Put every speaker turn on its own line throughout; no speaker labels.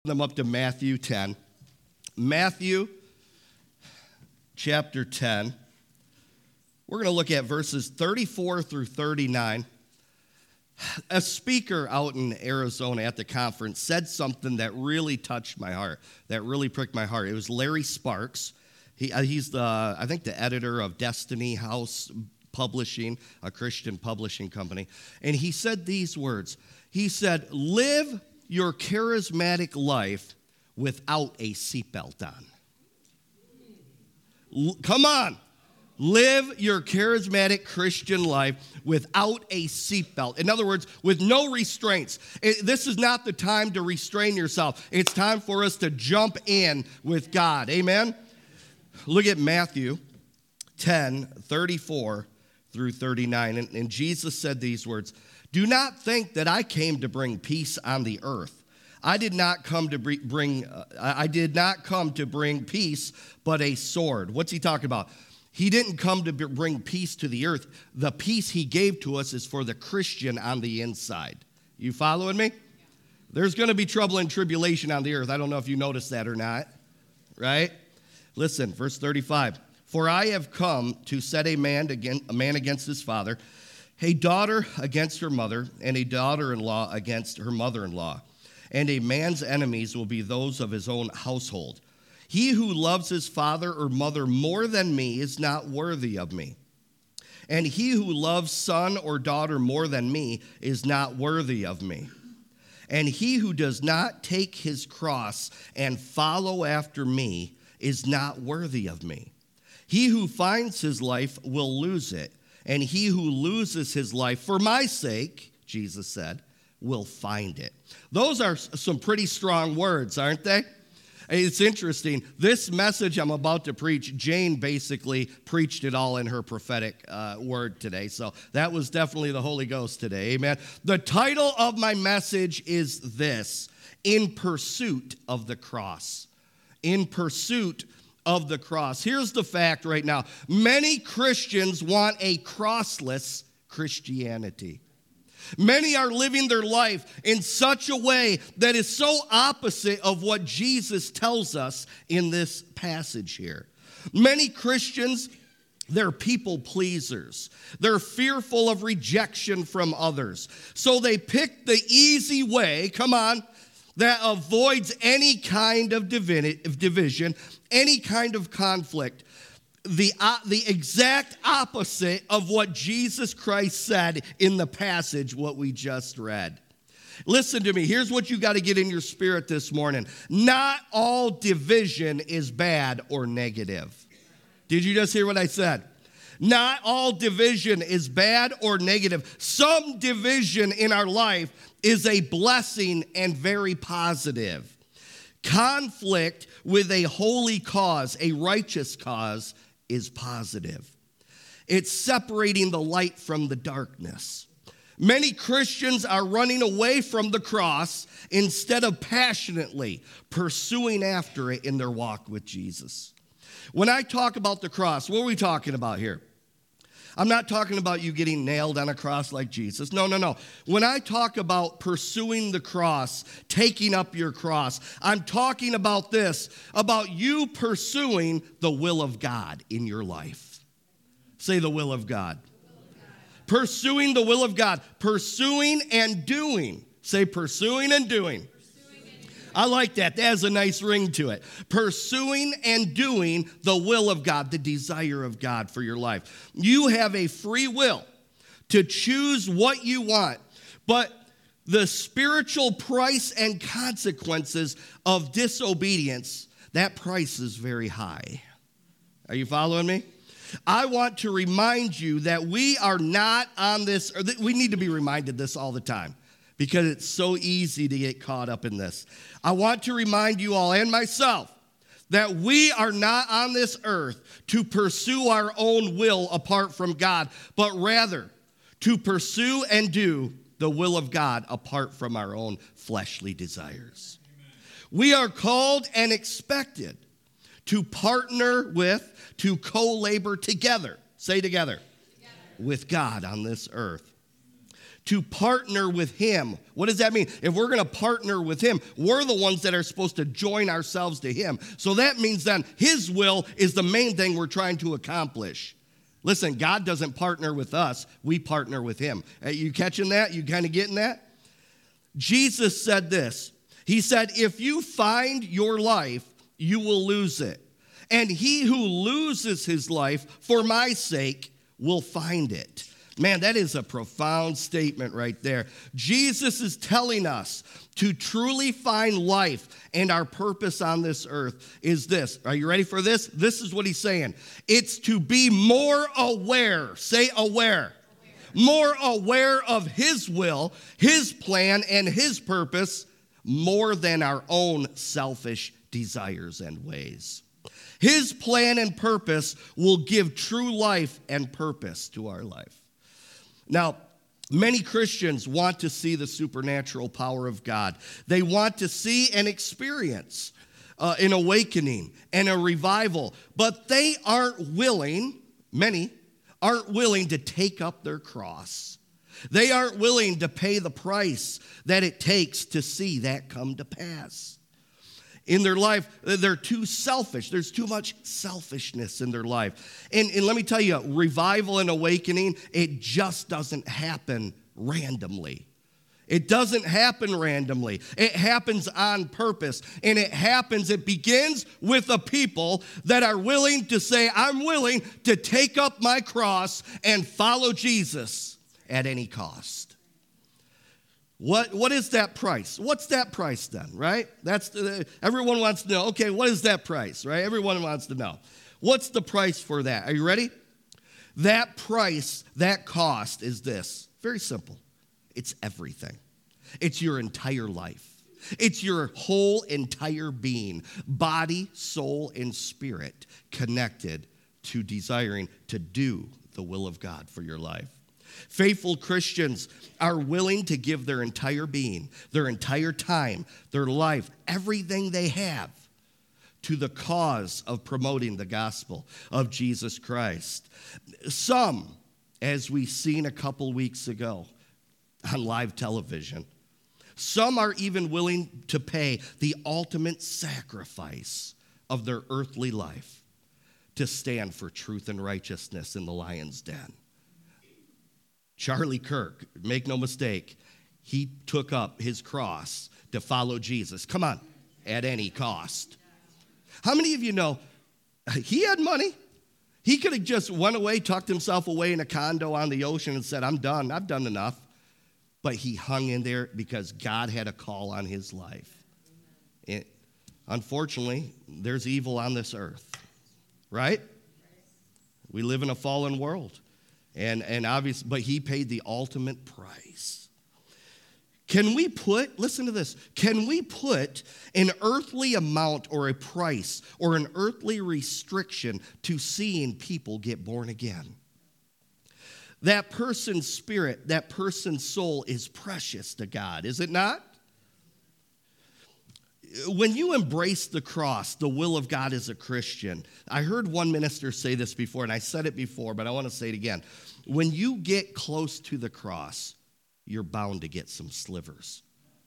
them up to Matthew 10. Matthew chapter 10. We're going to look at verses 34 through 39. A speaker out in Arizona at the conference said something that really touched my heart, that really pricked my heart. It was Larry Sparks. He's I think the editor of Destiny House Publishing, a Christian publishing company. And he said these words. He said, "Live your charismatic life without a seatbelt on." Come on. Live your charismatic Christian life without a seatbelt. In other words, with no restraints. This is not the time to restrain yourself. It's time for us to jump in with God. Amen? Look at Matthew 10, 34 through 39. And Jesus said these words, "Do not think that I came to bring peace on the earth. I did not come to bring peace, but a sword." What's he talking about? He didn't come to bring peace to the earth. The peace he gave to us is for the Christian on the inside. You following me? There's going to be trouble and tribulation on the earth. I don't know if you noticed that or not, right? Listen, verse 35. "For I have come to set a man against his father, a daughter against her mother, and a daughter-in-law against her mother-in-law. And a man's enemies will be those of his own household. He who loves his father or mother more than me is not worthy of me. And he who loves son or daughter more than me is not worthy of me. And he who does not take his cross and follow after me is not worthy of me. He who finds his life will lose it. And he who loses his life for my sake," Jesus said, "will find it." Those are some pretty strong words, aren't they? It's interesting. This message I'm about to preach, Jane basically preached it all in her prophetic word today. So that was definitely the Holy Ghost today. Amen. The title of my message is this: In Pursuit of the Cross. In pursuit of the cross. Here's the fact right now. Many Christians want a crossless Christianity. Many are living their life in such a way that is so opposite of what Jesus tells us in this passage here. Many Christians, they're people pleasers. They're fearful of rejection from others. So they pick the easy way, come on, that avoids any kind of division, any kind of conflict. The exact opposite of what Jesus Christ said in the passage, what we just read. Listen to me. Here's what you got to get in your spirit this morning. Not all division is bad or negative. Did you just hear what I said? Not all division is bad or negative. Some division in our life is a blessing and very positive. Conflict with a holy cause, a righteous cause, is positive. It's separating the light from the darkness. Many Christians are running away from the cross instead of passionately pursuing after it in their walk with Jesus. When I talk about the cross, what are we talking about here? I'm not talking about you getting nailed on a cross like Jesus. No. When I talk about pursuing the cross, taking up your cross, I'm talking about this, about you pursuing the will of God in your life. Say the will of God. Pursuing the will of God. Pursuing and doing. Say pursuing and doing. I like that. That has a nice ring to it. Pursuing and doing the will of God, the desire of God for your life. You have a free will to choose what you want, but the spiritual price and consequences of disobedience, that price is very high. Are you following me? I want to remind you that we are not on this, or we need to be reminded this all the time, because it's so easy to get caught up in this. I want to remind you all and myself that we are not on this earth to pursue our own will apart from God, but rather to pursue and do the will of God apart from our own fleshly desires. Amen. We are called and expected to partner with, to co-labor together, say together, with God on this earth. to partner with him. What does that mean? If we're going to partner with him, we're the ones that are supposed to join ourselves to him. So that means then his will is the main thing we're trying to accomplish. Listen, God doesn't partner with us. We partner with him. You catching that? You kind of getting that? Jesus said this. He said, if you find your life, you will lose it. And he who loses his life for my sake will find it. Man, that is a profound statement right there. Jesus is telling us to truly find life and our purpose on this earth is this. Are you ready for this? This is what he's saying. It's to be more aware. Say aware. More aware of his will, his plan, and his purpose more than our own selfish desires and ways. His plan and purpose will give true life and purpose to our life. Now, many Christians want to see the supernatural power of God. They want to see and experience an awakening and a revival, but they aren't willing, many aren't willing to take up their cross. They aren't willing to pay the price that it takes to see that come to pass. In their life, they're too selfish. There's too much selfishness in their life. And let me tell you, revival and awakening, it just doesn't happen randomly. It doesn't happen randomly. It happens on purpose. And it begins with a people that are willing to say, I'm willing to take up my cross and follow Jesus at any cost. What is that price? What's that price then, right? Everyone wants to know, okay, what is that price, right? Everyone wants to know. What's the price for that? Are you ready? That price, that cost is this. Very simple. It's everything. It's your entire life. It's your whole entire being, body, soul, and spirit connected to desiring to do the will of God for your life. Faithful Christians are willing to give their entire being, their entire time, their life, everything they have to the cause of promoting the gospel of Jesus Christ. Some, as we've seen a couple weeks ago on live television, some are even willing to pay the ultimate sacrifice of their earthly life to stand for truth and righteousness in the lion's den. Charlie Kirk, make no mistake, he took up his cross to follow Jesus. Come on, at any cost. How many of you know he had money? He could have just went away, tucked himself away in a condo on the ocean and said, I'm done. I've done enough. But he hung in there because God had a call on his life. Unfortunately, there's evil on this earth, right? We live in a fallen world. And obviously, but he paid the ultimate price. Listen to this, can we put an earthly amount or a price or an earthly restriction to seeing people get born again? That person's spirit, that person's soul is precious to God, is it not? When you embrace the cross, the will of God as a Christian, I heard one minister say this before, and I said it before, but I want to say it again. When you get close to the cross, you're bound to get some slivers.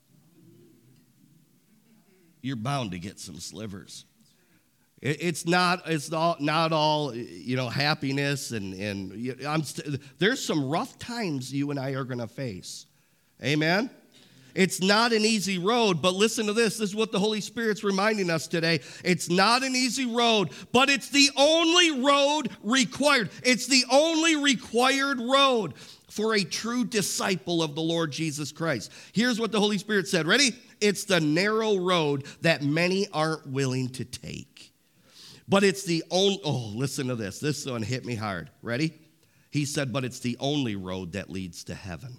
You're bound to get some slivers. It's not all happiness and there's some rough times you and I are going to face. Amen. It's not an easy road, but listen to this. This is what the Holy Spirit's reminding us today. It's not an easy road, but it's the only road required. It's the only required road for a true disciple of the Lord Jesus Christ. Here's what the Holy Spirit said. Ready? It's the narrow road that many aren't willing to take. But it's the only, listen to this. This one hit me hard. Ready? He said, but it's the only road that leads to heaven.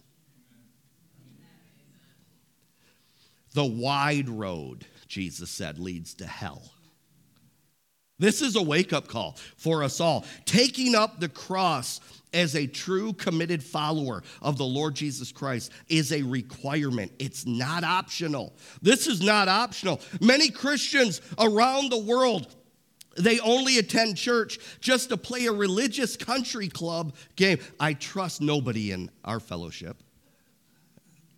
The wide road, Jesus said, leads to hell. This is a wake-up call for us all. Taking up the cross as a true committed follower of the Lord Jesus Christ is a requirement. It's not optional. This is not optional. Many Christians around the world, they only attend church just to play a religious country club game. I trust nobody in our fellowship.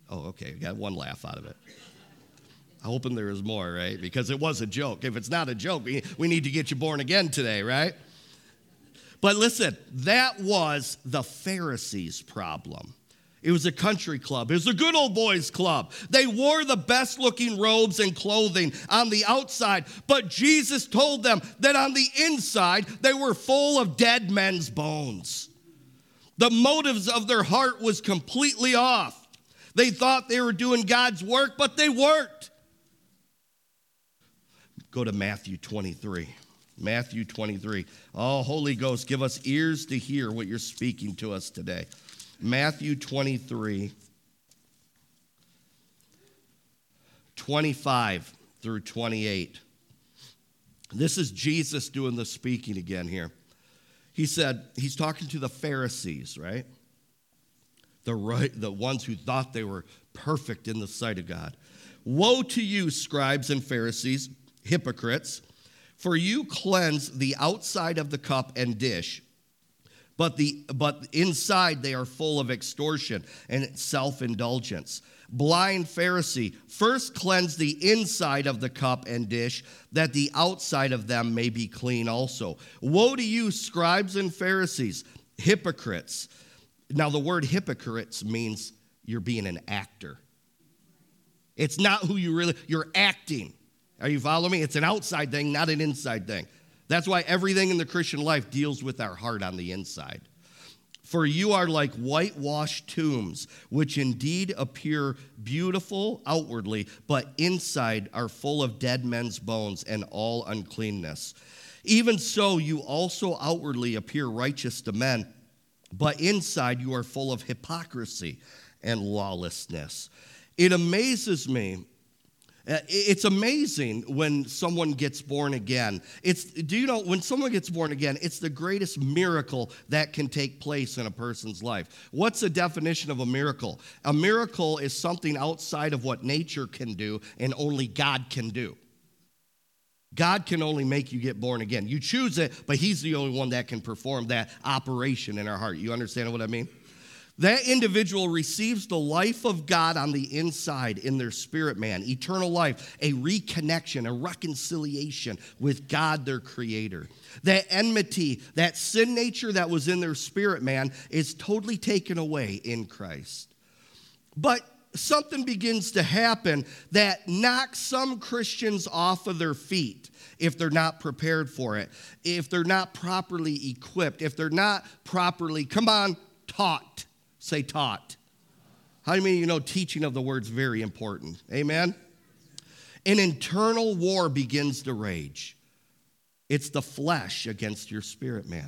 Oh, okay, got one laugh out of it. I'm hoping there is more, right? Because it was a joke. If it's not a joke, we need to get you born again today, right? But listen, that was the Pharisees' problem. It was a country club. It was a good old boys club. They wore the best looking robes and clothing on the outside, but Jesus told them that on the inside, they were full of dead men's bones. The motives of their heart was completely off. They thought they were doing God's work, but they weren't. Go to Matthew 23. Matthew 23. Oh, Holy Ghost, give us ears to hear what you're speaking to us today. Matthew 23, 25 through 28. This is Jesus doing the speaking again here. He said, he's talking to the Pharisees, right? The ones who thought they were perfect in the sight of God. Woe to you, scribes and Pharisees, hypocrites, for you cleanse the outside of the cup and dish, but inside they are full of extortion and self-indulgence. Blind Pharisee, first cleanse the inside of the cup and dish, that the outside of them may be clean also. Woe to you, scribes and Pharisees, hypocrites. Now the word hypocrites means you're being an actor. It's not who you're acting. Are you following me? It's an outside thing, not an inside thing. That's why everything in the Christian life deals with our heart on the inside. For you are like whitewashed tombs, which indeed appear beautiful outwardly, but inside are full of dead men's bones and all uncleanness. Even so, you also outwardly appear righteous to men, but inside you are full of hypocrisy and lawlessness. It amazes me. It's amazing when someone gets born again. When someone gets born again, it's the greatest miracle that can take place in a person's life. What's the definition of a miracle? A miracle is something outside of what nature can do and only God can do. God can only make you get born again. You choose it, but he's the only one that can perform that operation in our heart. You understand what I mean? That individual receives the life of God on the inside in their spirit man, eternal life, a reconnection, a reconciliation with God, their creator. That enmity, that sin nature that was in their spirit man is totally taken away in Christ. But something begins to happen that knocks some Christians off of their feet if they're not prepared for it, if they're not properly equipped, if they're not properly, taught. Say taught. How many of you know teaching of the word is very important? Amen? An internal war begins to rage. It's the flesh against your spirit man.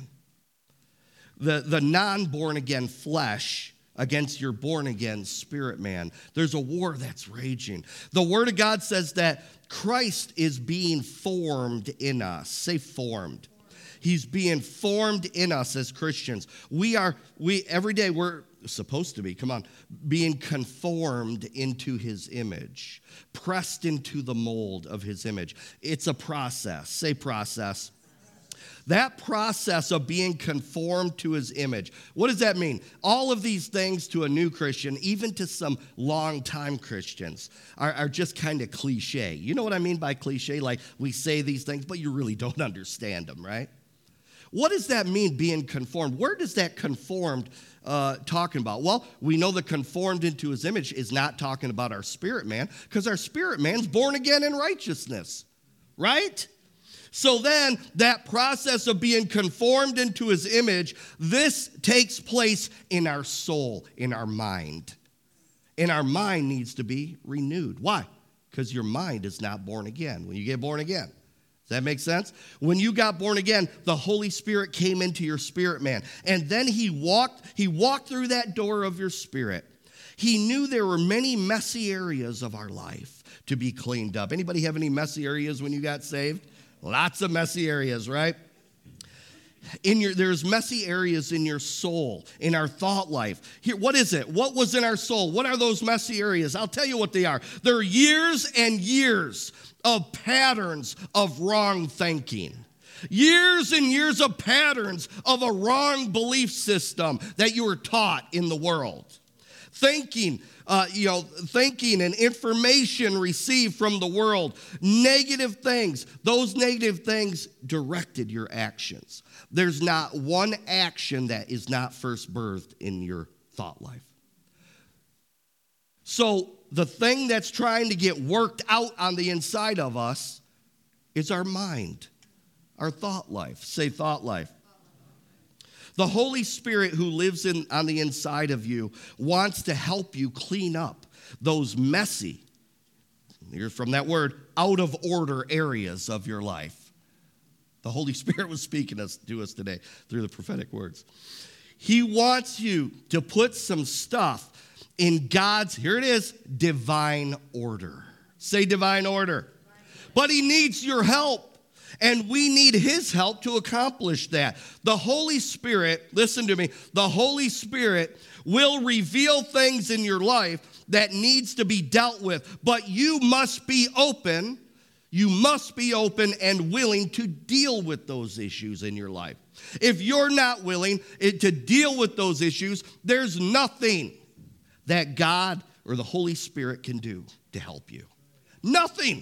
The non-born again flesh against your born again spirit man. There's a war that's raging. The Word of God says that Christ is being formed in us. Say formed. He's being formed in us as Christians. Every day we're supposed to be, being conformed into his image, pressed into the mold of his image. It's a process. Say process. That process of being conformed to his image. What does that mean? All of these things to a new Christian, even to some long-time Christians, are just kind of cliche. You know what I mean by cliche? Like we say these things, but you really don't understand them, right? What does that mean, being conformed? Where does that conformed talking about? Well, we know the conformed into his image is not talking about our spirit man, because our spirit man's born again in righteousness, right? So then that process of being conformed into his image, this takes place in our soul, in our mind. And our mind needs to be renewed. Why? Because your mind is not born again when you get born again. Does that make sense? When you got born again, the Holy Spirit came into your spirit man. And then he walked through that door of your spirit. He knew there were many messy areas of our life to be cleaned up. Anybody have any messy areas when you got saved? Lots of messy areas, right? There's messy areas in your soul, in our thought life. Here, what is it? What was in our soul? What are those messy areas? I'll tell you what they are. They're years and years of patterns of wrong thinking. Years and years of patterns of a wrong belief system that you were taught in the world. Thinking thinking and information received from the world, negative things, those negative things directed your actions. There's not one action that is not first birthed in your thought life. So the thing that's trying to get worked out on the inside of us is our mind, our thought life. Say thought life. The Holy Spirit who lives on the inside of you wants to help you clean up those messy, here's from that word, out of order areas of your life. The Holy Spirit was speaking to us today through the prophetic words. He wants you to put some stuff in God's, here it is, divine order. Say divine order. But he needs your help. And we need his help to accomplish that. The Holy Spirit, listen to me, the Holy Spirit will reveal things in your life that needs to be dealt with, but you must be open. You must be open and willing to deal with those issues in your life. If you're not willing to deal with those issues, there's nothing that God or the Holy Spirit can do to help you. Nothing.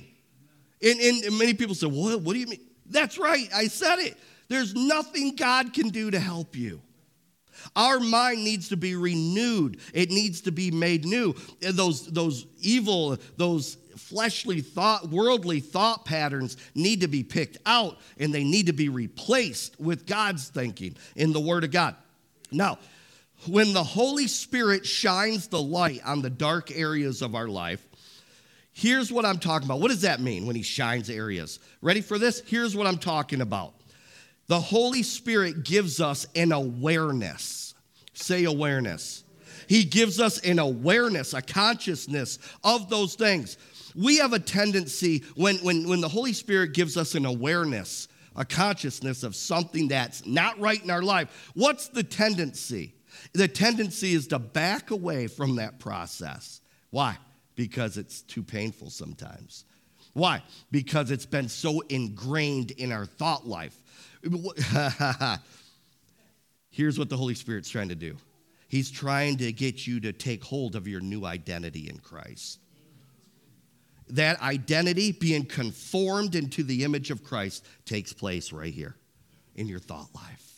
And many people say, what do you mean? That's right, I said it. There's nothing God can do to help you. Our mind needs to be renewed. It needs to be made new. And those evil, those fleshly thought, worldly thought patterns need to be picked out, and they need to be replaced with God's thinking in the Word of God. Now, when the Holy Spirit shines the light on the dark areas of our life, here's what I'm talking about. What does that mean when he shines areas? Ready for this? Here's what I'm talking about. The Holy Spirit gives us an awareness. Say awareness. He gives us an awareness, a consciousness of those things. We have a tendency, when the Holy Spirit gives us an awareness, a consciousness of something that's not right in our life, what's the tendency? The tendency is to back away from that process. Why? Because it's too painful sometimes. Why? Because it's been so ingrained in our thought life. Here's what the Holy Spirit's trying to do. He's trying to get you to take hold of your new identity in Christ. That identity, being conformed into the image of Christ, takes place right here in your thought life.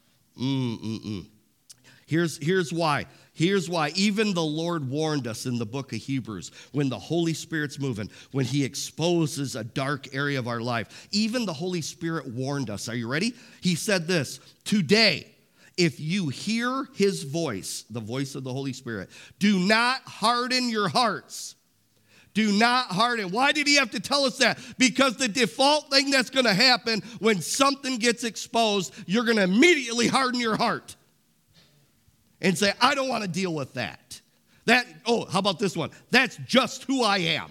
Here's why. Here's why. Even the Lord warned us in the book of Hebrews, when the Holy Spirit's moving, when he exposes a dark area of our life, even the Holy Spirit warned us. Are you ready? He said this, today, if you hear his voice, the voice of the Holy Spirit, do not harden your hearts. Do not harden. Why did he have to tell us that? Because the default thing that's going to happen when something gets exposed, you're going to immediately harden your heart and say, I don't want to deal with that. How about this one? That's just who I am.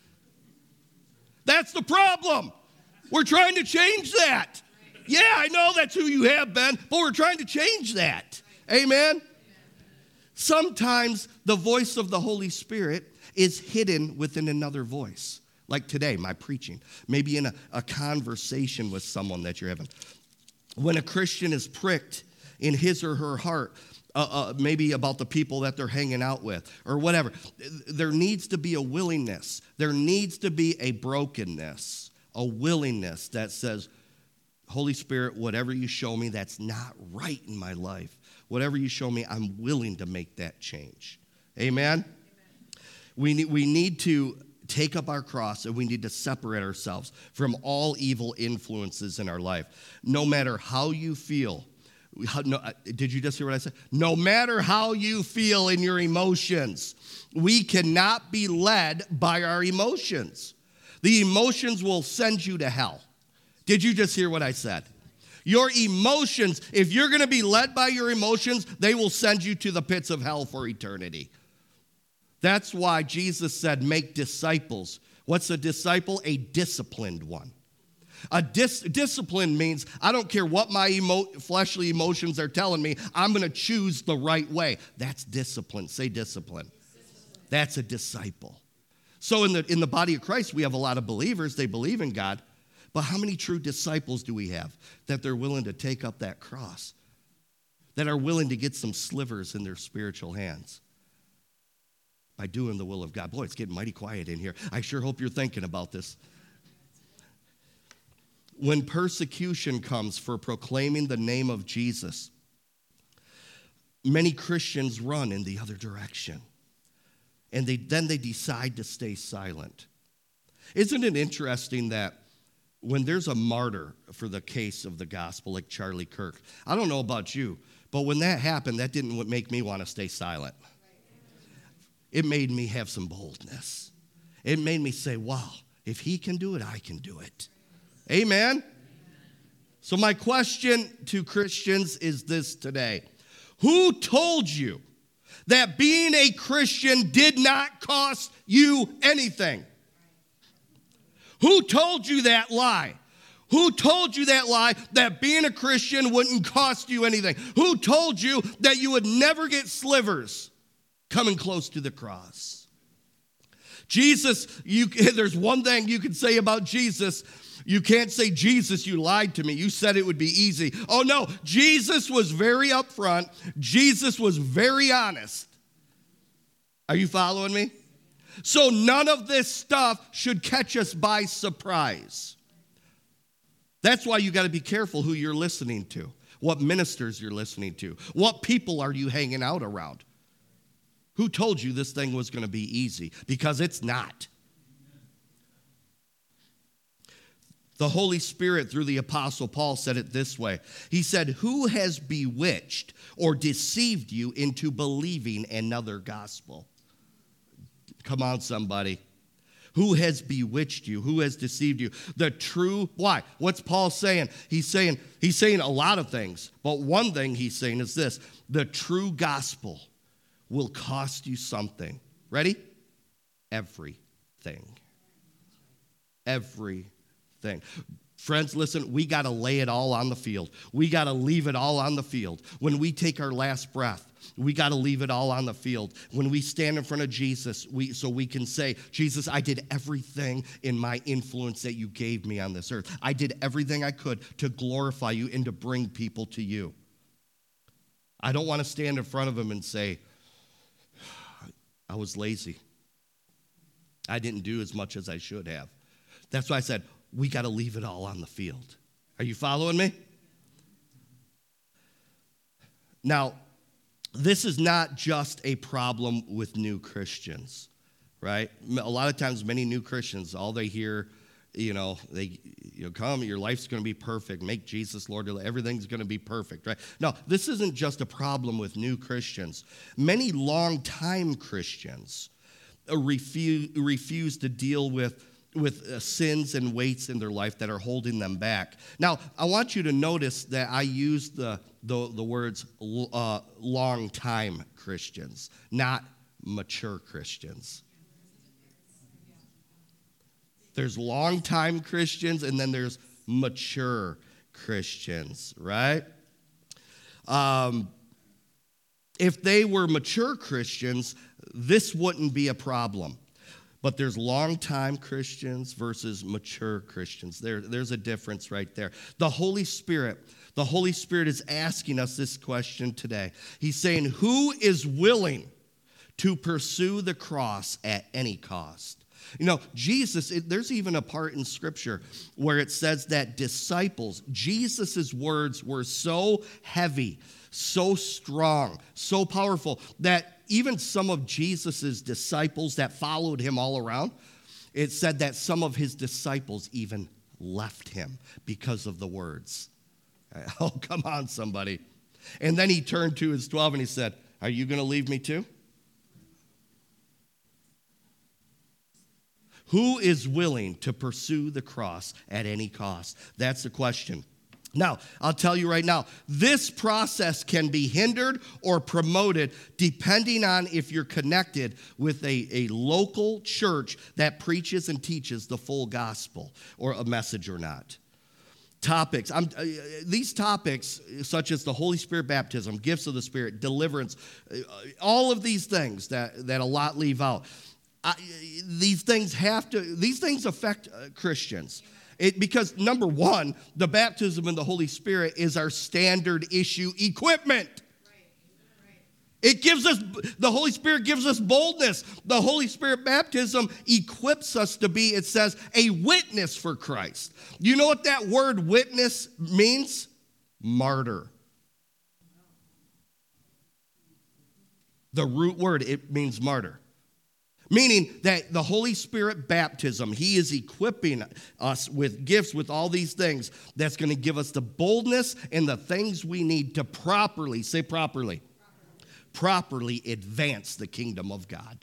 That's the problem. We're trying to change that. Yeah, I know that's who you have been, but we're trying to change that. Amen? Sometimes the voice of the Holy Spirit is hidden within another voice. Like today, my preaching. Maybe in a conversation with someone that you're having. When a Christian is pricked in his or her heart, maybe about the people that they're hanging out with or whatever, there needs to be a willingness. There needs to be a brokenness, a willingness that says, Holy Spirit, whatever you show me that's not right in my life, whatever you show me, I'm willing to make that change. Amen? We need to take up our cross, and we need to separate ourselves from all evil influences in our life. No matter how you feel. Did you just hear what I said? No matter how you feel in your emotions, we cannot be led by our emotions. The emotions will send you to hell. Did you just hear what I said? Your emotions, if you're going to be led by your emotions, they will send you to the pits of hell for eternity. That's why Jesus said, make disciples. What's a disciple? A disciplined one. A discipline means I don't care what my fleshly emotions are telling me, I'm going to choose the right way. That's discipline. Say discipline. That's a disciple. So in the body of Christ, we have a lot of believers. They believe in God. But how many true disciples do we have that they're willing to take up that cross, that are willing to get some slivers in their spiritual hands? By doing the will of God. Boy, it's getting mighty quiet in here. I sure hope you're thinking about this. When persecution comes for proclaiming the name of Jesus, many Christians run in the other direction. And then they decide to stay silent. Isn't it interesting that when there's a martyr for the case of the gospel, like Charlie Kirk, I don't know about you, but when that happened, that didn't make me want to stay silent. It made me have some boldness. It made me say, wow, if he can do it, I can do it. Amen? So my question to Christians is this today. Who told you that being a Christian did not cost you anything? Who told you that lie? Who told you that lie that being a Christian wouldn't cost you anything? Who told you that you would never get slivers coming close to the cross? Jesus, there's one thing you can say about Jesus. You can't say, Jesus, you lied to me. You said it would be easy. Oh, no. Jesus was very upfront. Jesus was very honest. Are you following me? So none of this stuff should catch us by surprise. That's why you got to be careful who you're listening to, what ministers you're listening to, what people are you hanging out around. Who told you this thing was going to be easy? Because it's not. The Holy Spirit, through the Apostle Paul, said it this way. He said, who has bewitched or deceived you into believing another gospel? Come on, somebody. Who has bewitched you? Who has deceived you? The true, why? What's Paul saying? He's saying a lot of things, but one thing he's saying is this. The true gospel will cost you something. Ready? Everything. Everything. Friends, listen, we got to lay it all on the field. We got to leave it all on the field. When we take our last breath, we got to leave it all on the field. When we stand in front of Jesus, so we can say, Jesus, I did everything in my influence that you gave me on this earth. I did everything I could to glorify you and to bring people to you. I don't want to stand in front of him and say, I was lazy. I didn't do as much as I should have. That's why I said, we got to leave it all on the field. Are you following me? Now, this is not just a problem with new Christians, right? A lot of times, many new Christians, all they hear, they come, your life's going to be perfect, make Jesus Lord, everything's going to be perfect, right? No, this isn't just a problem with new Christians. Many long-time Christians refuse to deal with sins and weights in their life that are holding them back. Now, I want you to notice that I use the words long-time Christians, not mature Christians. There's long-time Christians, and then there's mature Christians, right? If they were mature Christians, this wouldn't be a problem. But there's long-time Christians versus mature Christians. There's a difference right there. The Holy Spirit is asking us this question today. He's saying, who is willing to pursue the cross at any cost? Jesus, there's even a part in Scripture where it says that disciples, Jesus' words were so heavy, so strong, so powerful, that even some of Jesus' disciples that followed him all around, it said that some of his disciples even left him because of the words. Oh, come on, somebody. And then he turned to his 12 and he said, are you going to leave me too? Who is willing to pursue the cross at any cost? That's the question. Now, I'll tell you right now, this process can be hindered or promoted depending on if you're connected with a local church that preaches and teaches the full gospel or a message or not. Topics. These topics, such as the Holy Spirit baptism, gifts of the Spirit, deliverance, all of these things that a lot leave out. These things affect Christians. Because number one, the baptism in the Holy Spirit is our standard issue equipment. It gives us, the Holy Spirit gives us boldness. The Holy Spirit baptism equips us to be, it says, a witness for Christ. You know what that word witness means? Martyr. The root word, it means martyr. Meaning that the Holy Spirit baptism, he is equipping us with gifts, with all these things that's going to give us the boldness and the things we need to properly, say properly advance the kingdom of God.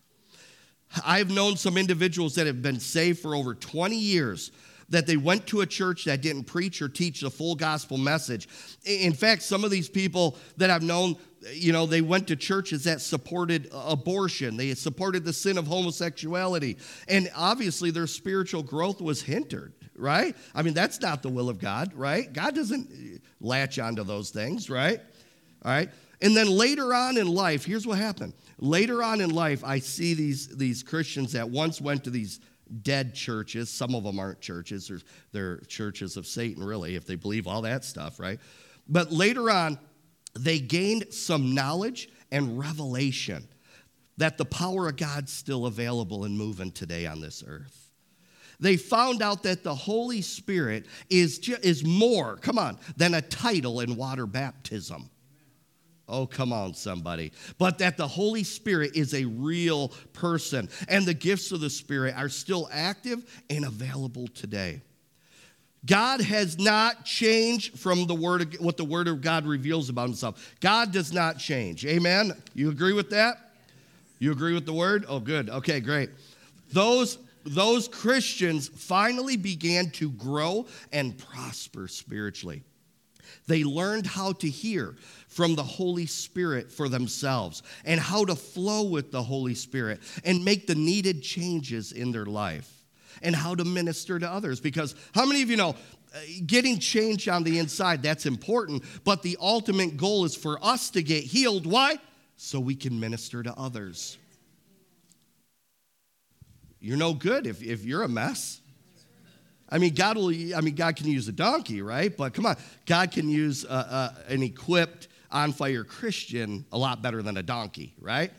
I've known some individuals that have been saved for over 20 years that they went to a church that didn't preach or teach the full gospel message. In fact, some of these people that I've known, you know, they went to churches that supported abortion. They supported the sin of homosexuality. And obviously their spiritual growth was hindered, right? I mean, that's not the will of God, right? God doesn't latch onto those things, right? All right. And then later on in life, here's what happened. Later on in life, I see these Christians that once went to these dead churches. Some of them aren't churches. They're churches of Satan, really, if they believe all that stuff, right? But later on, they gained some knowledge and revelation that the power of God's still available and moving today on this earth. They found out that the Holy Spirit is more, come on, than a title in water baptism. Oh, come on, somebody. But that the Holy Spirit is a real person, and the gifts of the Spirit are still active and available today. God has not changed from what the Word of God reveals about himself. God does not change. Amen? You agree with that? You agree with the Word? Oh, good. Okay, great. Those Christians finally began to grow and prosper spiritually. They learned how to hear from the Holy Spirit for themselves and how to flow with the Holy Spirit and make the needed changes in their life and how to minister to others. Because how many of you know getting change on the inside, that's important, but the ultimate goal is for us to get healed. Why? So we can minister to others. You're no good if you're a mess. I mean, God can use a donkey, right? But come on, God can use an equipped, on-fire Christian a lot better than a donkey, right?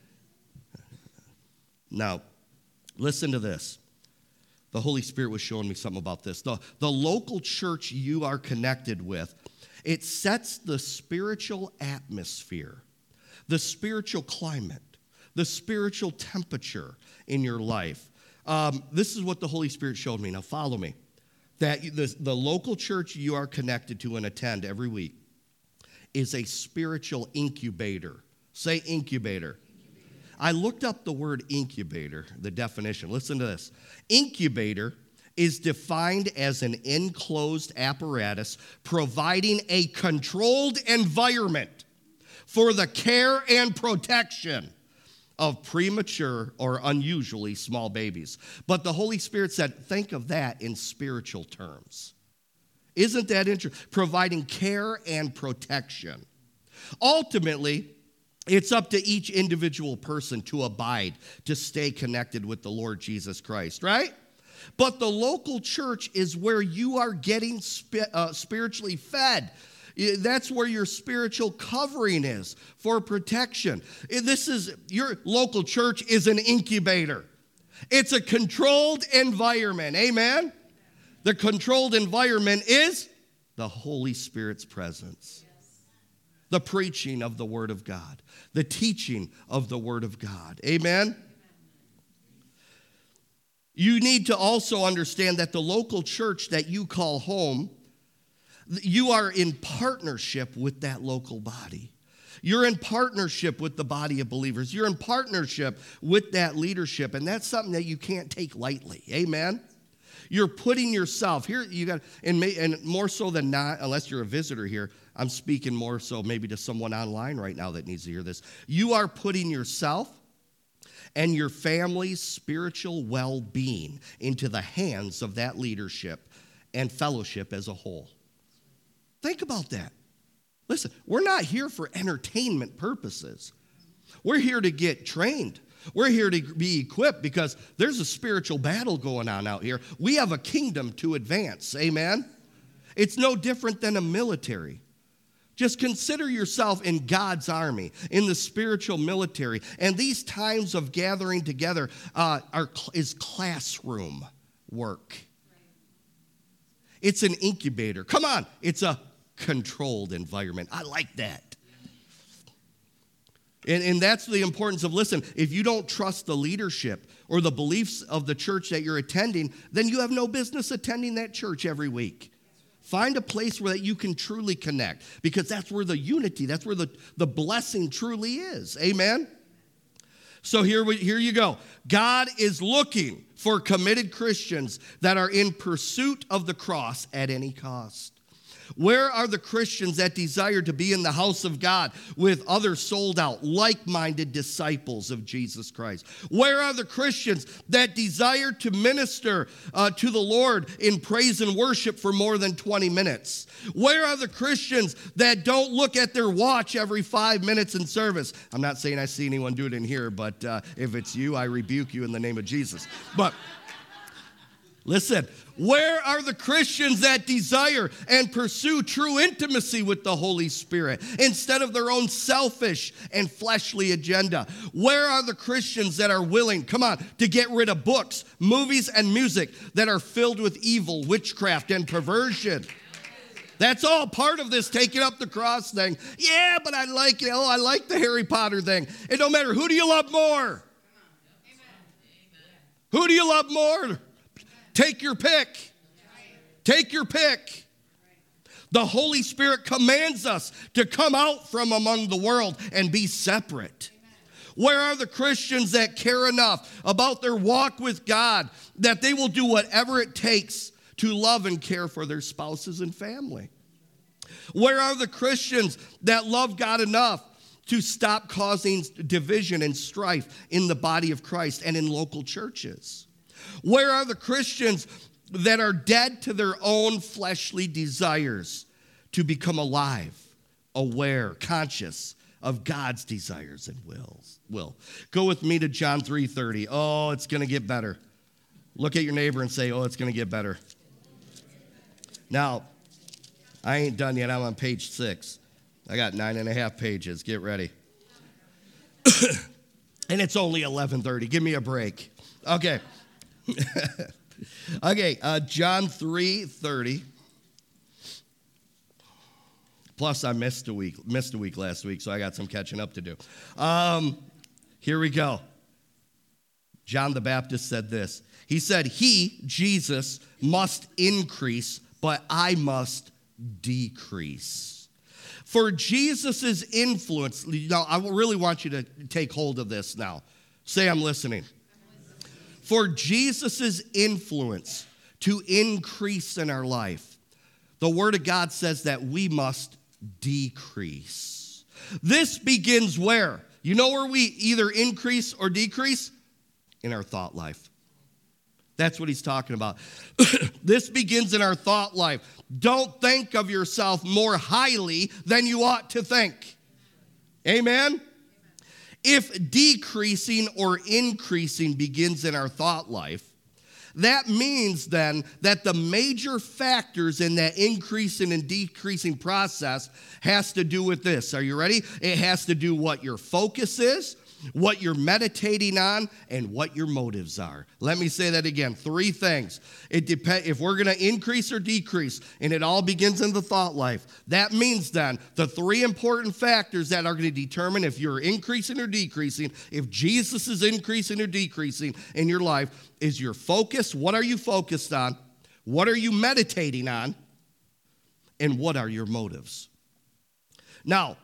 Now, listen to this. The Holy Spirit was showing me something about this. The local church you are connected with, it sets the spiritual atmosphere, the spiritual climate, the spiritual temperature in your life. This is what the Holy Spirit showed me. Now follow me. That the local church you are connected to and attend every week is a spiritual incubator. Say incubator. I looked up the word incubator, the definition. Listen to this. Incubator is defined as an enclosed apparatus providing a controlled environment for the care and protection of premature or unusually small babies. But the Holy Spirit said, think of that in spiritual terms. Isn't that interesting? Providing care and protection. Ultimately, it's up to each individual person to abide, to stay connected with the Lord Jesus Christ, right? But the local church is where you are getting spiritually fed. That's where your spiritual covering is for protection. Your local church is an incubator. It's a controlled environment. Amen? The controlled environment is the Holy Spirit's presence. The preaching of the Word of God. The teaching of the Word of God. Amen? You need to also understand that the local church that you call home, you are in partnership with that local body. You're in partnership with the body of believers. You're in partnership with that leadership, and that's something that you can't take lightly. Amen? You're putting yourself here. You got, and more so than not, unless you're a visitor here, I'm speaking more so maybe to someone online right now that needs to hear this. You are putting yourself and your family's spiritual well-being into the hands of that leadership and fellowship as a whole. Think about that. Listen, we're not here for entertainment purposes. We're here to get trained. We're here to be equipped because there's a spiritual battle going on out here. We have a kingdom to advance. Amen? It's no different than a military. Just consider yourself in God's army, in the spiritual military. And these times of gathering together is classroom work. It's an incubator. Come on, it's a controlled environment. I like that. And that's the importance of, listen, if you don't trust the leadership or the beliefs of the church that you're attending, then you have no business attending that church every week. Find a place where that you can truly connect, because that's where the unity, that's where the blessing truly is. Amen? So here you go. God is looking for committed Christians that are in pursuit of the cross at any cost. Where are the Christians that desire to be in the house of God with other sold out, like-minded disciples of Jesus Christ? Where are the Christians that desire to minister to the Lord in praise and worship for more than 20 minutes? Where are the Christians that don't look at their watch every 5 minutes in service? I'm not saying I see anyone do it in here, but if it's you, I rebuke you in the name of Jesus. But listen, where are the Christians that desire and pursue true intimacy with the Holy Spirit instead of their own selfish and fleshly agenda? Where are the Christians that are willing, come on, to get rid of books, movies, and music that are filled with evil, witchcraft, and perversion? That's all part of this taking up the cross thing. Yeah, but I like the Harry Potter thing. It don't matter. Who do you love more? Who do you love more? Take your pick. Take your pick. The Holy Spirit commands us to come out from among the world and be separate. Where are the Christians that care enough about their walk with God that they will do whatever it takes to love and care for their spouses and family? Where are the Christians that love God enough to stop causing division and strife in the body of Christ and in local churches? Where are the Christians that are dead to their own fleshly desires to become alive, aware, conscious of God's desires and will? Go with me to John 3:30. Oh, it's going to get better. Look at your neighbor and say, oh, it's going to get better. Now, I ain't done yet. I'm on page 6. I got 9.5 pages. Get ready. And it's only 11:30. Give me a break. Okay. Okay, John 3:30. Plus, I missed a week last week, so I got some catching up to do. Here we go. John the Baptist said this. He said, he, Jesus, must increase, but I must decrease. For Jesus' influence, now I really want you to take hold of this now. Say, I'm listening. For Jesus' influence to increase in our life, the Word of God says that we must decrease. This begins where? You know where we either increase or decrease? In our thought life. That's what he's talking about. This begins in our thought life. Don't think of yourself more highly than you ought to think. Amen? If decreasing or increasing begins in our thought life, that means then that the major factors in that increasing and decreasing process has to do with this. Are you ready? It has to do what your focus is, what you're meditating on, and what your motives are. Let me say that again. 3 things. It depends if we're going to increase or decrease, and it all begins in the thought life. That means then the 3 important factors that are going to determine if you're increasing or decreasing, if Jesus is increasing or decreasing in your life, is your focus. What are you focused on? What are you meditating on? And what are your motives? Now,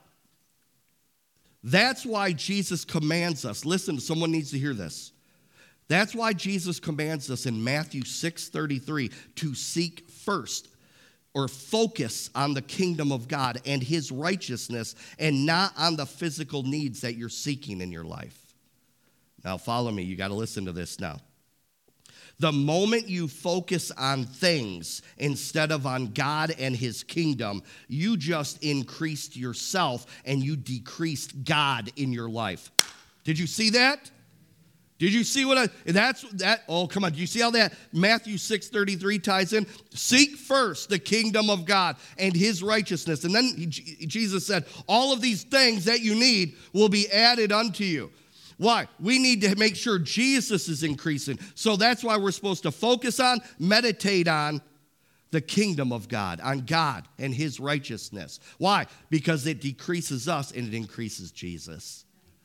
that's why Jesus commands us. Listen, someone needs to hear this. That's why Jesus commands us in Matthew 6:33 to seek first or focus on the kingdom of God and his righteousness and not on the physical needs that you're seeking in your life. Now follow me. You got to listen to this now. The moment you focus on things instead of on God and his kingdom, you just increased yourself and you decreased God in your life. Did you see that? Did you see oh, come on. Do you see how that Matthew 6:33 ties in? Seek first the kingdom of God and his righteousness. And then Jesus said, all of these things that you need will be added unto you. Why? We need to make sure Jesus is increasing. So that's why we're supposed to focus on, meditate on the kingdom of God, on God and his righteousness. Why? Because it decreases us and it increases Jesus.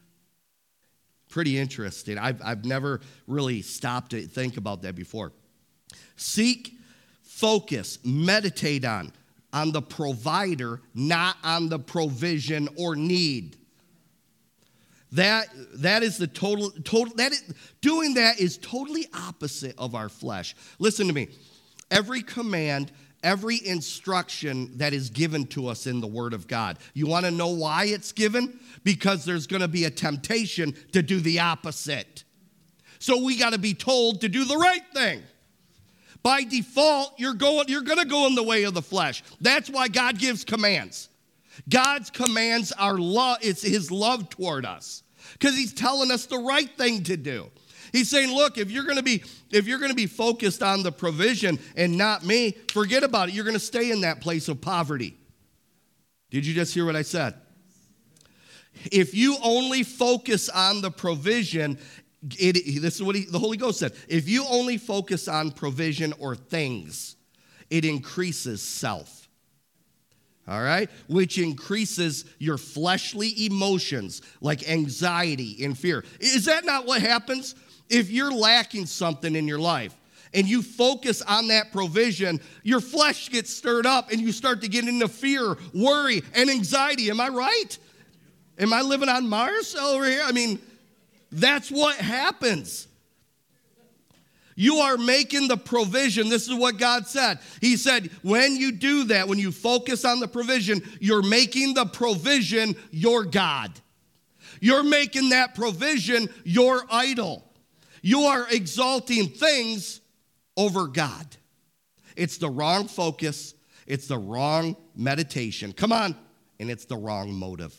Pretty interesting. I've never really stopped to think about that before. Seek, focus, meditate on the provider, not on the provision or need. That is the total doing that is totally opposite of our flesh. Listen to me. Every command, every instruction that is given to us in the Word of God. You want to know why it's given? Because there's going to be a temptation to do the opposite. So we got to be told to do the right thing. By default, you're going to go in the way of the flesh. That's why God gives commands. God's commands are love. It's his love toward us because he's telling us the right thing to do. He's saying, look, if you're going to be focused on the provision and not me, forget about it. You're going to stay in that place of poverty. Did you just hear what I said? If you only focus on the provision, this is what the Holy Ghost said. If you only focus on provision or things, it increases self. All right? Which increases your fleshly emotions like anxiety and fear. Is that not what happens? If you're lacking something in your life and you focus on that provision, your flesh gets stirred up and you start to get into fear, worry, and anxiety. Am I right? Am I living on Mars over here? I mean, that's what happens. You are making the provision. This is what God said. He said, when you do that, when you focus on the provision, you're making the provision your God. You're making that provision your idol. You are exalting things over God. It's the wrong focus. It's the wrong meditation. Come on. And it's the wrong motive.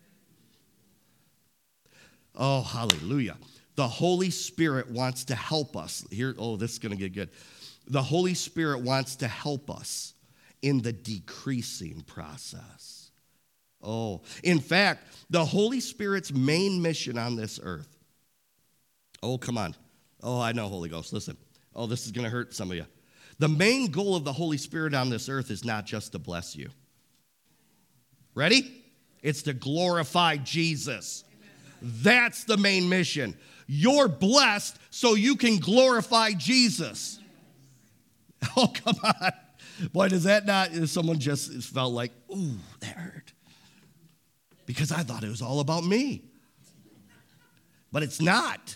Oh, hallelujah. The Holy Spirit wants to help us. Here, oh, this is going to get good. The Holy Spirit wants to help us in the decreasing process. Oh, in fact, the Holy Spirit's main mission on this earth. Oh, come on. Oh, I know, Holy Ghost. Listen. Oh, this is going to hurt some of you. The main goal of the Holy Spirit on this earth is not just to bless you. Ready? It's to glorify Jesus. That's the main mission. You're blessed so you can glorify Jesus. Oh, come on. Boy, does that not, someone just felt like, ooh, that hurt. Because I thought it was all about me. But it's not.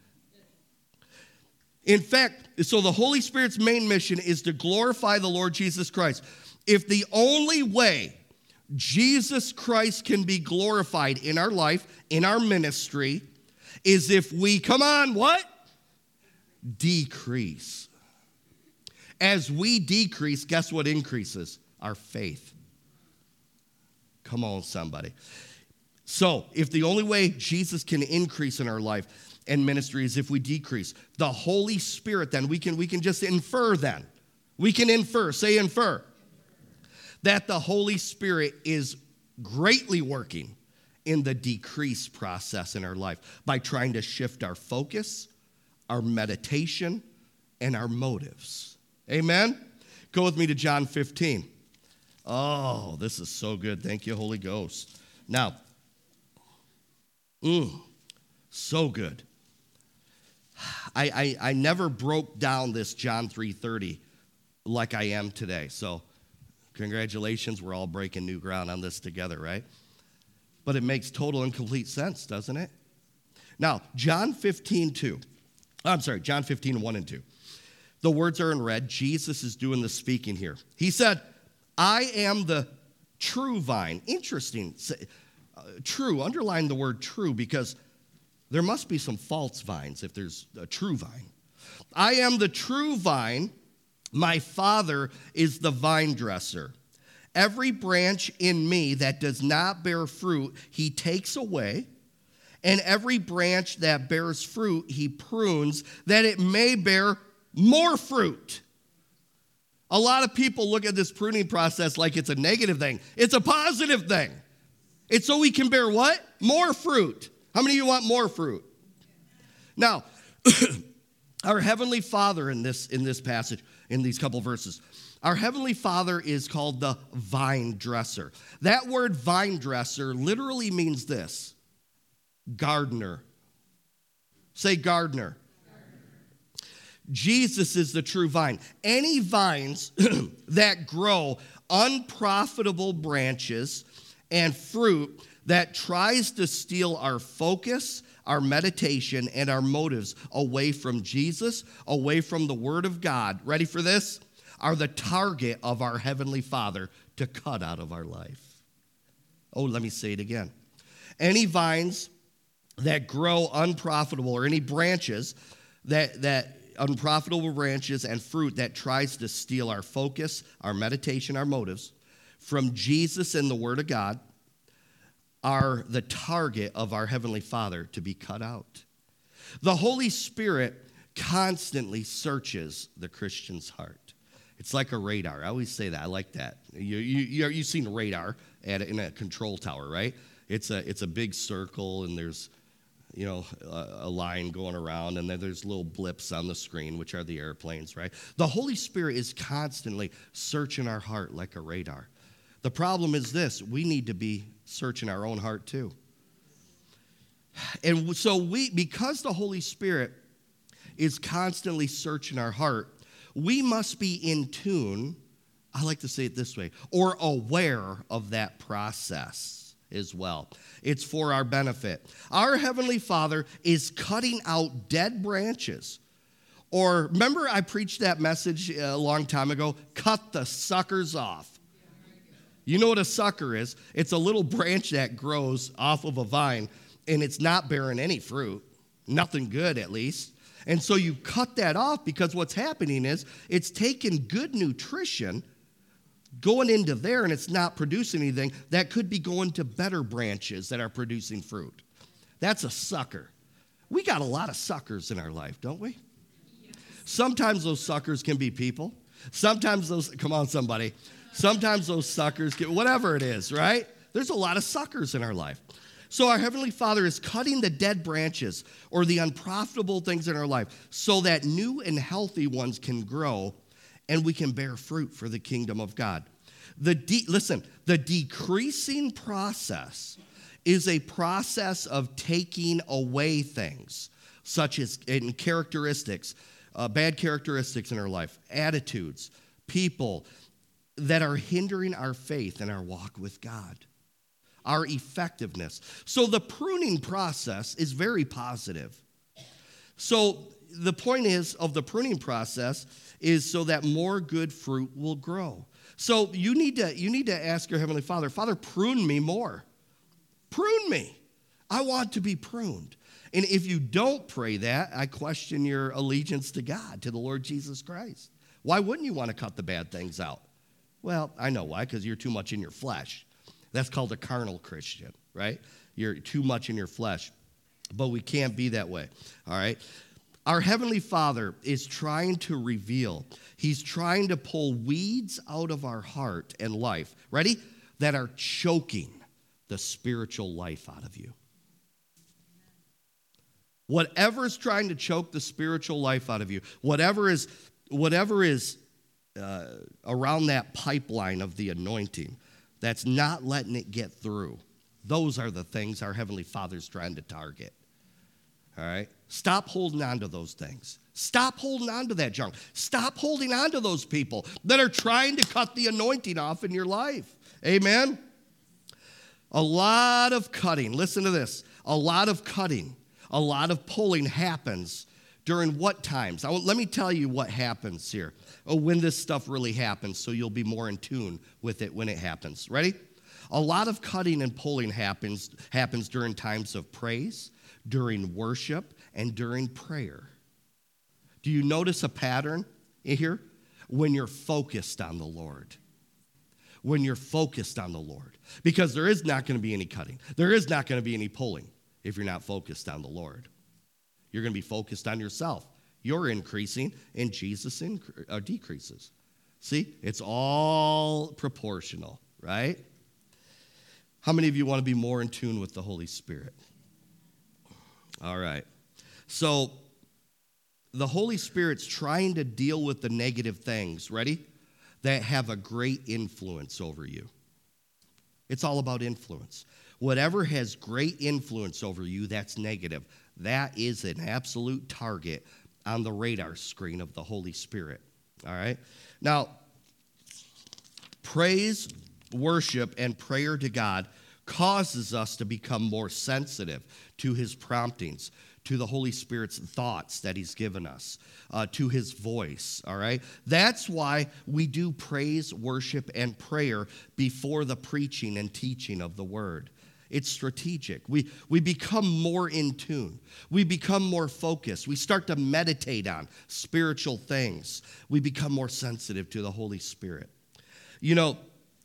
In fact, so the Holy Spirit's main mission is to glorify the Lord Jesus Christ. If the only way Jesus Christ can be glorified in our life, in our ministry, is if we, come on, what? Decrease. As we decrease, guess what increases? Our faith. Come on, somebody. So, if the only way Jesus can increase in our life and ministry is if we decrease, the Holy Spirit, then we can just infer then. We can infer, say infer, that the Holy Spirit is greatly working in the decrease process in our life by trying to shift our focus, our meditation, and our motives. Amen? Go with me to John 15. Oh, this is so good. Thank you, Holy Ghost. Now, so good. I never broke down this John 3:30 like I am today. So congratulations, we're all breaking new ground on this together, right? But it makes total and complete sense, doesn't it? Now, John 15:1 and 2. The words are in red. Jesus is doing the speaking here. He said, I am the true vine. Interesting. True, underline the word true because there must be some false vines if there's a true vine. I am the true vine. My Father is the vine dresser. Every branch in me that does not bear fruit, he takes away. And every branch that bears fruit, he prunes, that it may bear more fruit. A lot of people look at this pruning process like it's a negative thing. It's a positive thing. It's so we can bear what? More fruit. How many of you want more fruit? Now, our Heavenly Father in this passage, in these couple verses, our Heavenly Father is called the vine dresser. That word vine dresser literally means this: gardener. Say gardener. Jesus is the true vine. Any vines that grow unprofitable branches and fruit that tries to steal our focus, our meditation, and our motives away from Jesus, away from the Word of God, ready for this, are the target of our Heavenly Father to cut out of our life. Oh, let me say it again. Any vines that grow unprofitable, or any branches that unprofitable branches and fruit that tries to steal our focus, our meditation, our motives from Jesus and the Word of God, are the target of our Heavenly Father to be cut out. The Holy Spirit constantly searches the Christian's heart. It's like a radar. I always say that. I like that. You've seen a radar in a control tower, right? It's a big circle, and there's a line going around, and then there's little blips on the screen, which are the airplanes, right? The Holy Spirit is constantly searching our heart like a radar. The problem is this: we need to be searching our own heart too. And so because the Holy Spirit is constantly searching our heart, we must be in tune, I like to say it this way, or aware of that process as well. It's for our benefit. Our Heavenly Father is cutting out dead branches. Or remember I preached that message a long time ago, cut the suckers off. You know what a sucker is? It's a little branch that grows off of a vine, and it's not bearing any fruit, nothing good at least. And so you cut that off, because what's happening is it's taking good nutrition, going into there, and it's not producing anything that could be going to better branches that are producing fruit. That's a sucker. We got a lot of suckers in our life, don't we? Sometimes those suckers can be people. Sometimes sometimes those suckers get, whatever it is, right? There's a lot of suckers in our life. So our Heavenly Father is cutting the dead branches or the unprofitable things in our life so that new and healthy ones can grow and we can bear fruit for the kingdom of God. The decreasing process is a process of taking away things, such as in characteristics, bad characteristics in our life, attitudes, people that are hindering our faith and our walk with God, our effectiveness. So the pruning process is very positive. So the point of the pruning process is so that more good fruit will grow. So you need to ask your Heavenly Father, Father, prune me more. Prune me. I want to be pruned. And if you don't pray that, I question your allegiance to God, to the Lord Jesus Christ. Why wouldn't you want to cut the bad things out? Well, I know why, because you're too much in your flesh. That's called a carnal Christian, right? You're too much in your flesh. But we can't be that way, all right? Our Heavenly Father is trying to reveal. He's trying to pull weeds out of our heart and life, ready? That are choking the spiritual life out of you. Whatever's trying to choke the spiritual life out of you, whatever is around that pipeline of the anointing that's not letting it get through, those are the things our Heavenly Father's trying to target. All right? Stop holding on to those things. Stop holding on to that junk. Stop holding on to those people that are trying to cut the anointing off in your life. Amen? A lot of cutting. Listen to this. A lot of cutting, a lot of pulling happens during what times? Let me tell you what happens here. When this stuff really happens, so you'll be more in tune with it when it happens. Ready? A lot of cutting and pulling happens during times of praise, during worship, and during prayer. Do you notice a pattern here? When you're focused on the Lord. When you're focused on the Lord. Because there is not going to be any cutting. There is not going to be any pulling. if you're not focused on the Lord. You're going to be focused on yourself. You're increasing, and Jesus decreases. See, it's all proportional, right? How many of you want to be more in tune with the Holy Spirit? All right. So the Holy Spirit's trying to deal with the negative things, ready, that have a great influence over you. It's all about influence. Whatever has great influence over you that's negative, that is an absolute target on the radar screen of the Holy Spirit. All right? Now, praise, worship, and prayer to God causes us to become more sensitive to his promptings, to the Holy Spirit's thoughts that he's given us, to his voice, all right? That's why we do praise, worship, and prayer before the preaching and teaching of the word. It's strategic. We become more in tune. We become more focused. We start to meditate on spiritual things. We become more sensitive to the Holy Spirit. You know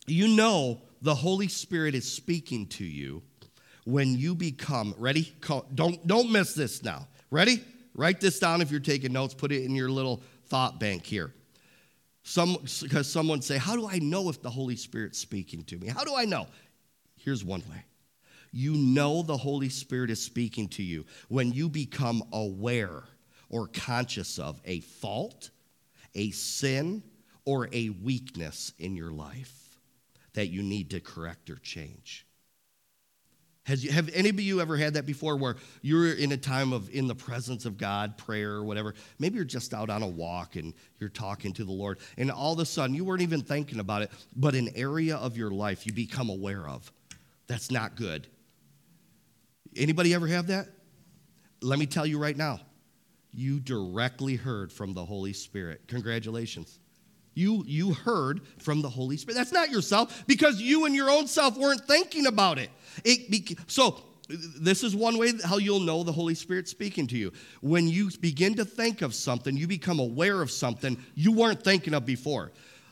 the Holy Spirit is speaking to you when you become, ready? Don't miss this now. Ready? Write this down if you're taking notes. Put it in your little thought bank here. Because someone say, how do I know if the Holy Spirit's speaking to me? How do I know? Here's one way. You know the Holy Spirit is speaking to you when you become aware or conscious of a fault, a sin, or a weakness in your life that you need to correct or change. Have any of you ever had that before where you're in a time of in the presence of God, prayer or whatever? Maybe you're just out on a walk and you're talking to the Lord, and all of a sudden you weren't even thinking about it, but an area of your life you become aware of that's not good. Anybody ever have that? Let me tell you right now, you directly heard from the Holy Spirit. Congratulations. You heard from the Holy Spirit. That's not yourself, because you and your own self weren't thinking about it. So this is one way how you'll know the Holy Spirit speaking to you. When you begin to think of something, you become aware of something you weren't thinking of before.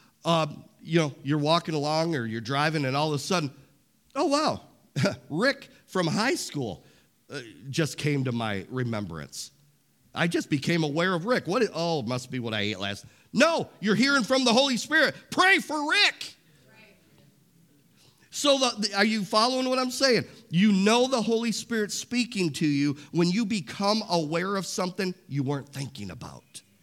You're walking along or you're driving, and all of a sudden, oh, wow, Rick from high school just came to my remembrance. I just became aware of Rick. It must be what I ate last. No, you're hearing from the Holy Spirit. Pray for Rick. Right. So are you following what I'm saying? You know the Holy Spirit speaking to you when you become aware of something you weren't thinking about.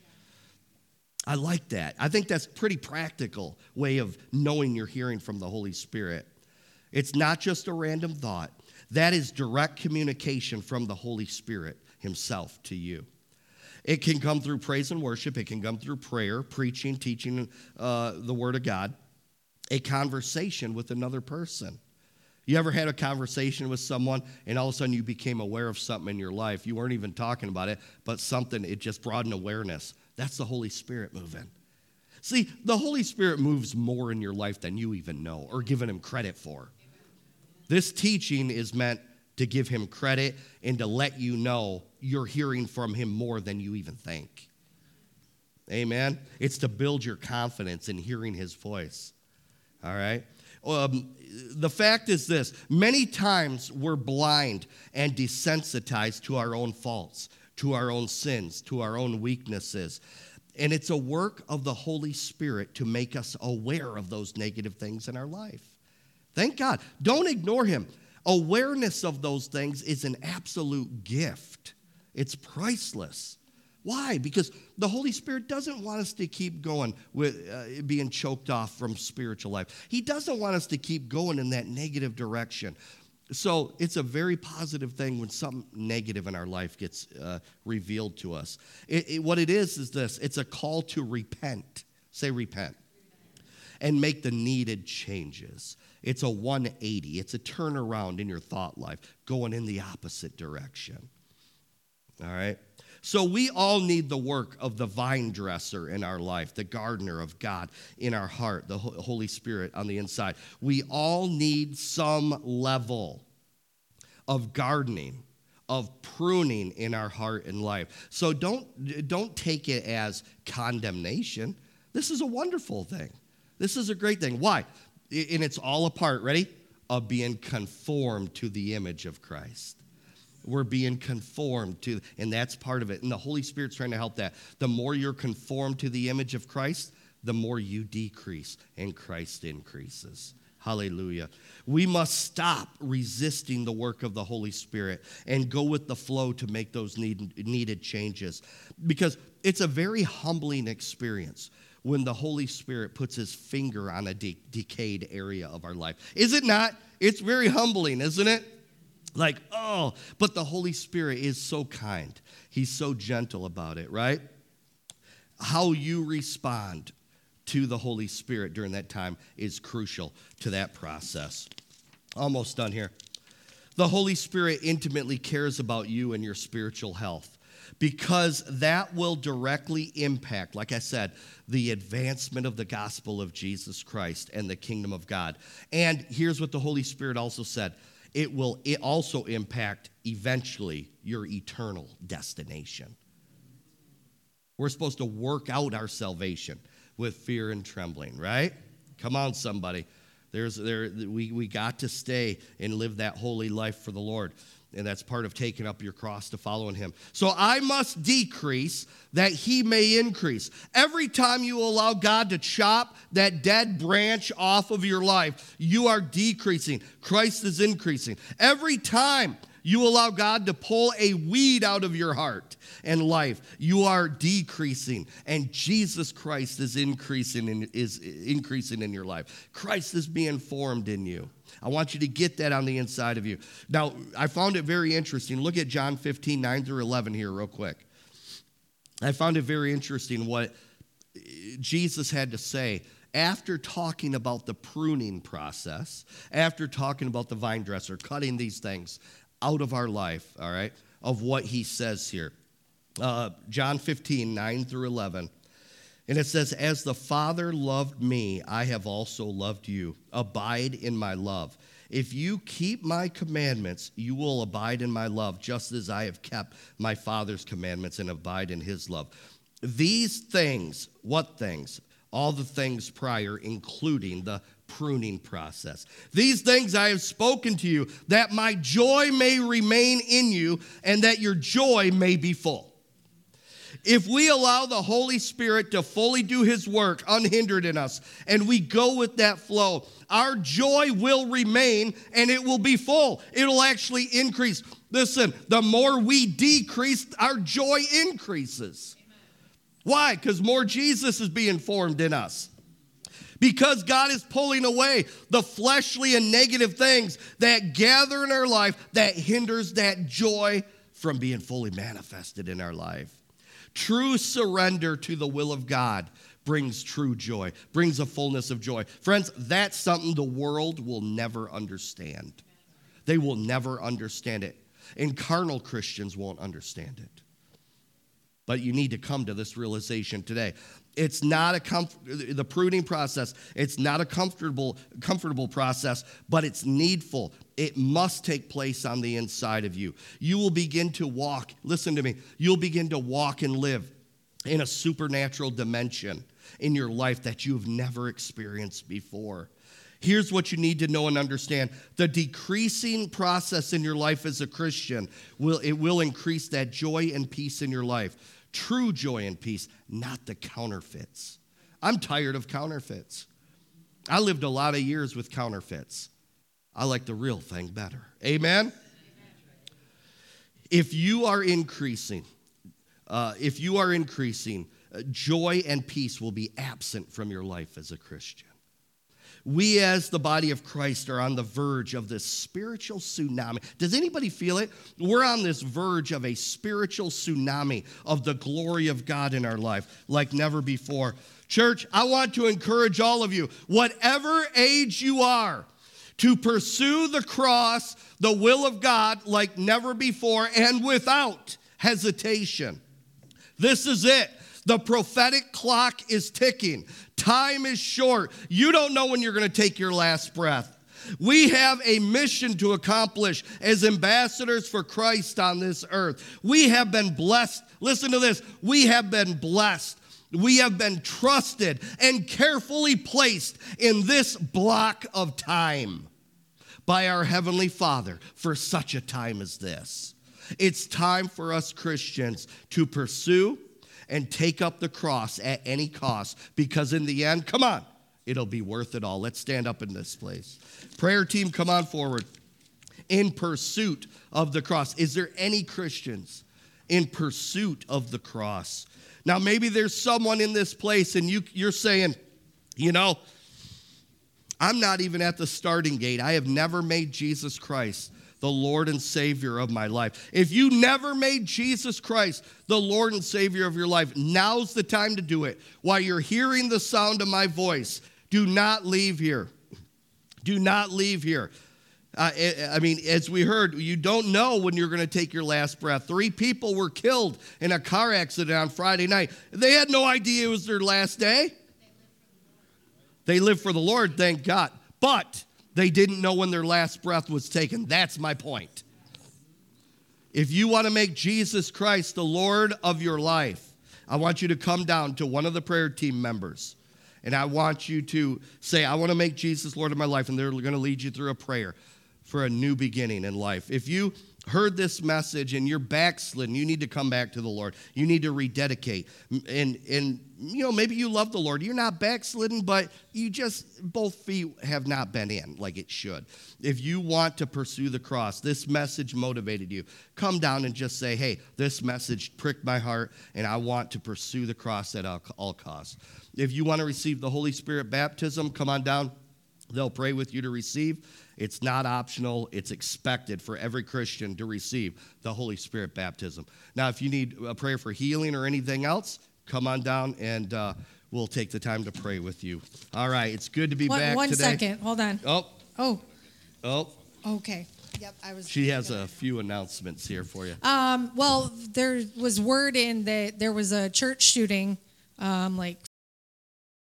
I like that. I think that's a pretty practical way of knowing you're hearing from the Holy Spirit. It's not just a random thought. That is direct communication from the Holy Spirit himself to you. It can come through praise and worship. It can come through prayer, preaching, teaching the Word of God. A conversation with another person. You ever had a conversation with someone and all of a sudden you became aware of something in your life? You weren't even talking about it, but it just brought an awareness. That's the Holy Spirit moving. See, the Holy Spirit moves more in your life than you even know or giving him credit for. This teaching is meant to give him credit and to let you know you're hearing from him more than you even think. Amen? It's to build your confidence in hearing his voice. All right? The fact is this. Many times we're blind and desensitized to our own faults, to our own sins, to our own weaknesses. And it's a work of the Holy Spirit to make us aware of those negative things in our life. Thank God. Don't ignore him. Awareness of those things is an absolute gift. It's priceless. Why? Because the Holy Spirit doesn't want us to keep going with being choked off from spiritual life. He doesn't want us to keep going in that negative direction. So it's a very positive thing when something negative in our life gets revealed to us. What it is this. It's a call to repent. Say repent. And make the needed changes. It's a 180. It's a turnaround in your thought life, going in the opposite direction. All right? So we all need the work of the vine dresser in our life, the gardener of God in our heart, the Holy Spirit on the inside. We all need some level of gardening, of pruning in our heart and life. So don't take it as condemnation. This is a wonderful thing. This is a great thing. Why? And it's all a part, ready, of being conformed to the image of Christ. We're being conformed to, and that's part of it. And the Holy Spirit's trying to help that. The more you're conformed to the image of Christ, the more you decrease and Christ increases. Hallelujah. We must stop resisting the work of the Holy Spirit and go with the flow to make those needed changes. Because it's a very humbling experience when the Holy Spirit puts his finger on a decayed area of our life. Is it not? It's very humbling, isn't it? Like, oh, but the Holy Spirit is so kind. He's so gentle about it, right? How you respond to the Holy Spirit during that time is crucial to that process. Almost done here. The Holy Spirit intimately cares about you and your spiritual health because that will directly impact, like I said, the advancement of the gospel of Jesus Christ and the kingdom of God. And here's what the Holy Spirit also said. It also impact eventually your eternal destination. We're supposed to work out our salvation with fear and trembling, right? Come on, somebody. We got to stay and live that holy life for the Lord. And that's part of taking up your cross to following him. So I must decrease that he may increase. Every time you allow God to chop that dead branch off of your life, you are decreasing. Christ is increasing. Every time you allow God to pull a weed out of your heart and life, you are decreasing, and Jesus Christ is increasing in your life. Christ is being formed in you. I want you to get that on the inside of you. Now, I found it very interesting. Look at John 15, 9 through 11 here real quick. I found it very interesting what Jesus had to say after talking about the pruning process, after talking about the vine dresser, cutting these things out of our life, all right, of what he says here. John 15, 9 through 11. And it says, as the Father loved me, I have also loved you. Abide in my love. If you keep my commandments, you will abide in my love, just as I have kept my Father's commandments and abide in his love. These things, what things? All the things prior, including the pruning process. These things I have spoken to you, that my joy may remain in you, and that your joy may be full. If we allow the Holy Spirit to fully do his work unhindered in us, and we go with that flow, our joy will remain and it will be full. It'll actually increase. Listen, the more we decrease, our joy increases. Amen. Why? Because more Jesus is being formed in us. Because God is pulling away the fleshly and negative things that gather in our life that hinders that joy from being fully manifested in our life. True surrender to the will of God brings true joy, brings a fullness of joy. Friends, that's something the world will never understand. They will never understand it. And carnal Christians won't understand it. But you need to come to this realization today. It's not the pruning process. It's not a comfortable process, but it's needful. It must take place on the inside of you. You will begin to walk. Listen to me. You'll begin to walk and live in a supernatural dimension in your life that you've never experienced before. Here's what you need to know and understand. The decreasing process in your life as a Christian will increase that joy and peace in your life. True joy and peace, not the counterfeits. I'm tired of counterfeits. I lived a lot of years with counterfeits. I like the real thing better. Amen? If you are increasing, joy and peace will be absent from your life as a Christian. We as the body of Christ are on the verge of this spiritual tsunami. Does anybody feel it? We're on this verge of a spiritual tsunami of the glory of God in our life like never before. Church, I want to encourage all of you, whatever age you are, to pursue the cross, the will of God like never before and without hesitation. This is it. The prophetic clock is ticking. Time is short. You don't know when you're going to take your last breath. We have a mission to accomplish as ambassadors for Christ on this earth. We have been blessed. Listen to this. We have been blessed. We have been trusted and carefully placed in this block of time by our Heavenly Father for such a time as this. It's time for us Christians to pursue and take up the cross at any cost, because in the end, come on, it'll be worth it all. Let's stand up in this place. Prayer team, come on forward. In pursuit of the cross. Is there any Christians in pursuit of the cross? Now, maybe there's someone in this place and you're saying, I'm not even at the starting gate. I have never made Jesus Christ the Lord and Savior of my life. If you never made Jesus Christ the Lord and Savior of your life, now's the time to do it. While you're hearing the sound of my voice, do not leave here. Do not leave here. As we heard, you don't know when you're going to take your last breath. 3 people were killed in a car accident on Friday night. They had no idea it was their last day. They lived for the Lord, thank God. But they didn't know when their last breath was taken. That's my point. If you want to make Jesus Christ the Lord of your life, I want you to come down to one of the prayer team members. And I want you to say, I want to make Jesus Lord of my life. And they're going to lead you through a prayer for a new beginning in life. If you heard this message and you're backslidden, you need to come back to the Lord. You need to rededicate. And maybe you love the Lord. You're not backslidden, but both feet have not been in like it should. If you want to pursue the cross, this message motivated you, come down and just say, hey, this message pricked my heart, and I want to pursue the cross at all costs. If you want to receive the Holy Spirit baptism, come on down. They'll pray with you to receive. It's not optional. It's expected for every Christian to receive the Holy Spirit baptism. Now, if you need a prayer for healing or anything else, come on down and we'll take the time to pray with you. All right. It's good to be back today.
1 second. Hold on.
Oh.
Okay. Yep.
She has a few announcements here for you.
Well, there was word in that there was a church shooting like